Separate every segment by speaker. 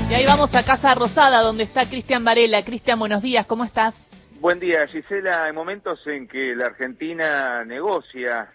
Speaker 1: Y ahí vamos a Casa Rosada, donde está Cristian Varela. Cristian, buenos días, ¿cómo estás?
Speaker 2: Buen día, Gisela. En momentos en que la Argentina negocia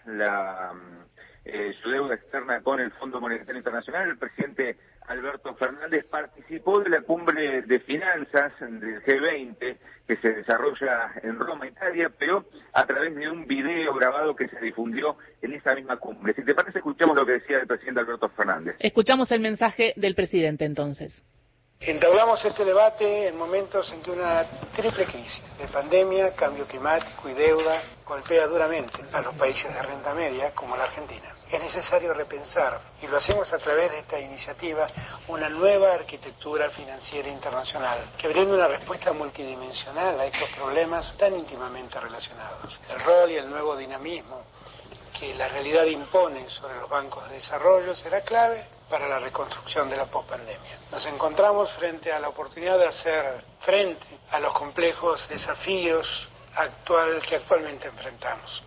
Speaker 2: su deuda externa con el Fondo Monetario Internacional, el presidente Alberto Fernández participó de la cumbre de finanzas del G20 que se desarrolla en Roma, Italia, pero a través de un video grabado que se difundió en esa misma cumbre. Si te parece, escuchamos lo que decía el presidente Alberto Fernández.
Speaker 1: Escuchamos el mensaje del presidente entonces.
Speaker 3: Entablamos este debate en momentos en que una triple crisis de pandemia, cambio climático y deuda golpea duramente a los países de renta media como la Argentina. Es necesario repensar, y lo hacemos a través de esta iniciativa, una nueva arquitectura financiera internacional que brinde una respuesta multidimensional a estos problemas tan íntimamente relacionados. El rol y el nuevo dinamismo que la realidad impone sobre los bancos de desarrollo será clave para la reconstrucción de la pospandemia. Nos encontramos frente a la oportunidad de hacer frente a los complejos desafíos que actualmente enfrentamos.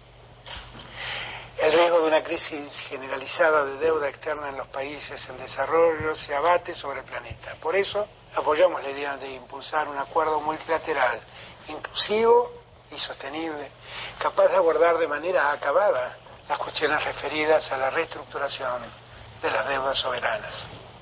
Speaker 3: El riesgo de una crisis generalizada de deuda externa en los países en desarrollo se abate sobre el planeta. Por eso apoyamos la idea de impulsar un acuerdo multilateral inclusivo y sostenible, capaz de abordar de manera acabada las cuestiones referidas a la reestructuración de las deudas soberanas.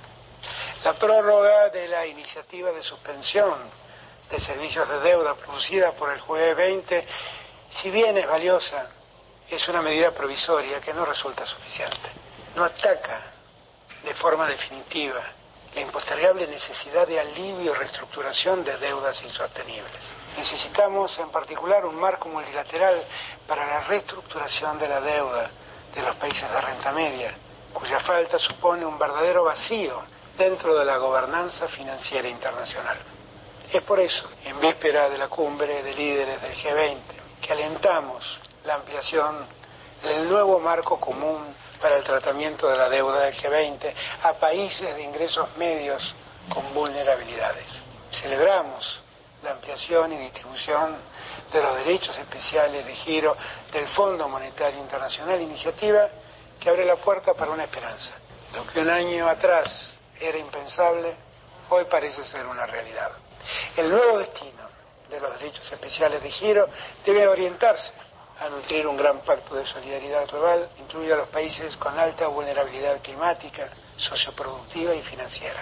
Speaker 3: La prórroga de la iniciativa de suspensión de servicios de deuda producida por el G20, si bien es valiosa, es una medida provisoria que no resulta suficiente. No ataca de forma definitiva la impostergable necesidad de alivio y reestructuración de deudas insostenibles. Necesitamos en particular un marco multilateral para la reestructuración de la deuda de los países de renta media, cuya falta supone un verdadero vacío dentro de la gobernanza financiera internacional. Es por eso, en víspera de la cumbre de líderes del G20, que alentamos la ampliación del nuevo marco común para el tratamiento de la deuda del G20 a países de ingresos medios con vulnerabilidades. Celebramos la ampliación y distribución de los derechos especiales de giro del Fondo Monetario Internacional, iniciativa que abre la puerta para una esperanza. Lo que un año atrás era impensable, hoy parece ser una realidad. El nuevo destino de los derechos especiales de giro debe orientarse a nutrir un gran pacto de solidaridad global, incluido a los países con alta vulnerabilidad climática, socioproductiva y financiera.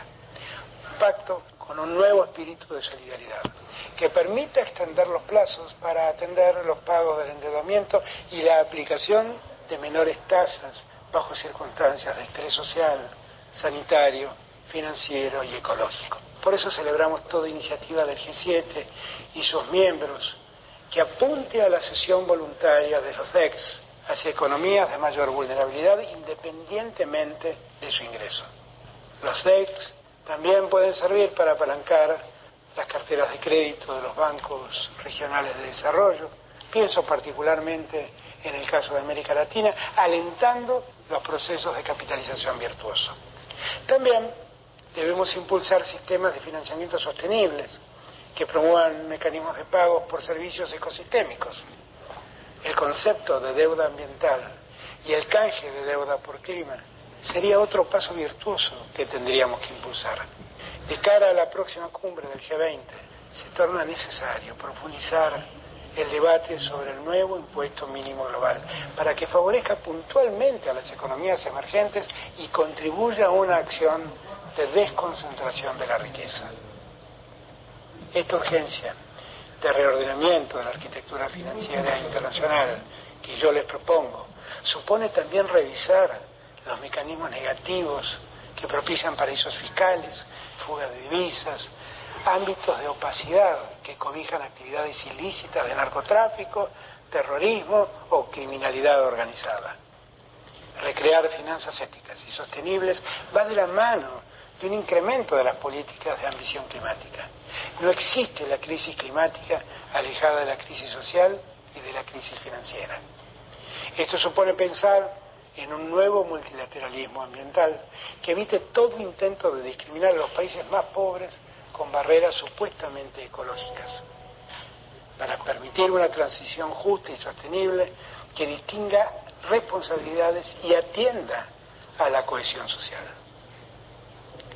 Speaker 3: Un pacto con un nuevo espíritu de solidaridad, que permita extender los plazos para atender los pagos del endeudamiento y la aplicación de menores tasas bajo circunstancias de estrés social, sanitario, financiero y ecológico. Por eso celebramos toda iniciativa del G7 y sus miembros que apunte a la cesión voluntaria de los DECs hacia economías de mayor vulnerabilidad independientemente de su ingreso. Los DECs también pueden servir para apalancar las carteras de crédito de los bancos regionales de desarrollo. Pienso particularmente en el caso de América Latina, alentando los procesos de capitalización virtuoso. También debemos impulsar sistemas de financiamiento sostenibles que promuevan mecanismos de pagos por servicios ecosistémicos. El concepto de deuda ambiental y el canje de deuda por clima sería otro paso virtuoso que tendríamos que impulsar. De cara a la próxima cumbre del G20, se torna necesario profundizar el debate sobre el nuevo impuesto mínimo global para que favorezca puntualmente a las economías emergentes y contribuya a una acción de desconcentración de la riqueza. Esta urgencia de reordenamiento de la arquitectura financiera internacional que yo les propongo supone también revisar los mecanismos negativos que propician paraísos fiscales, fuga de divisas, ámbitos de opacidad que cobijan actividades ilícitas de narcotráfico, terrorismo o criminalidad organizada. Recrear finanzas éticas y sostenibles va de la mano de un incremento de las políticas de ambición climática. No existe la crisis climática alejada de la crisis social y de la crisis financiera. Esto supone pensar en un nuevo multilateralismo ambiental que evite todo intento de discriminar a los países más pobres con barreras supuestamente ecológicas, para permitir una transición justa y sostenible que distinga responsabilidades y atienda a la cohesión social. El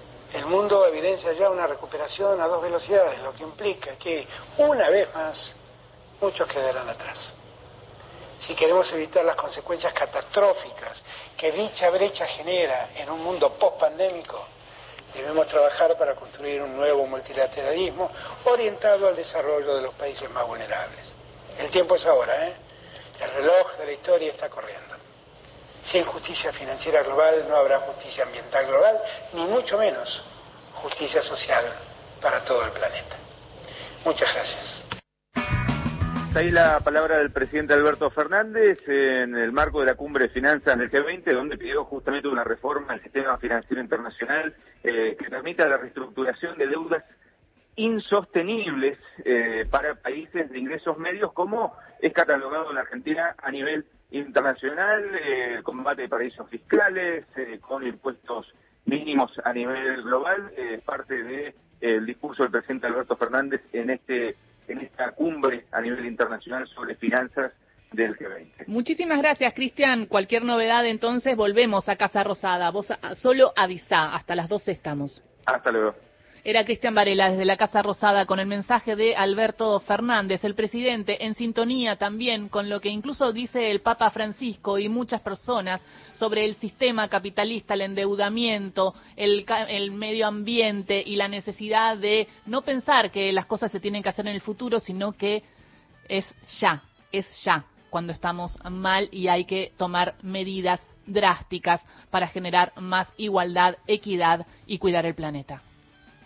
Speaker 3: mundo evidencia ya una recuperación a 2 velocidades, lo que implica que, una vez más, muchos quedarán atrás. Si queremos evitar las consecuencias catastróficas que dicha brecha genera en un mundo post-pandémico, debemos trabajar para construir un nuevo multilateralismo orientado al desarrollo de los países más vulnerables. El tiempo es ahora, ¿eh? El reloj de la historia está corriendo. Sin justicia financiera global no habrá justicia ambiental global, ni mucho menos justicia social para todo el planeta. Muchas gracias.
Speaker 2: Ahí la palabra del presidente Alberto Fernández en el marco de la cumbre de finanzas del G20, donde pidió justamente una reforma al sistema financiero internacional que permita la reestructuración de deudas insostenibles para países de ingresos medios, como es catalogado en la Argentina a nivel internacional, combate de paraísos fiscales, con impuestos mínimos a nivel global, parte del discurso del presidente Alberto Fernández en esta cumbre a nivel internacional sobre finanzas del G20.
Speaker 1: Muchísimas gracias, Cristian. Cualquier novedad, entonces, volvemos a Casa Rosada. Vos solo avisá, hasta las 12 estamos.
Speaker 2: Hasta luego.
Speaker 1: Era Cristian Varela desde la Casa Rosada con el mensaje de Alberto Fernández, el presidente, en sintonía también con lo que incluso dice el Papa Francisco y muchas personas sobre el sistema capitalista, el endeudamiento, el medio ambiente y la necesidad de no pensar que las cosas se tienen que hacer en el futuro, sino que es ya cuando estamos mal y hay que tomar medidas drásticas para generar más igualdad, equidad y cuidar el planeta.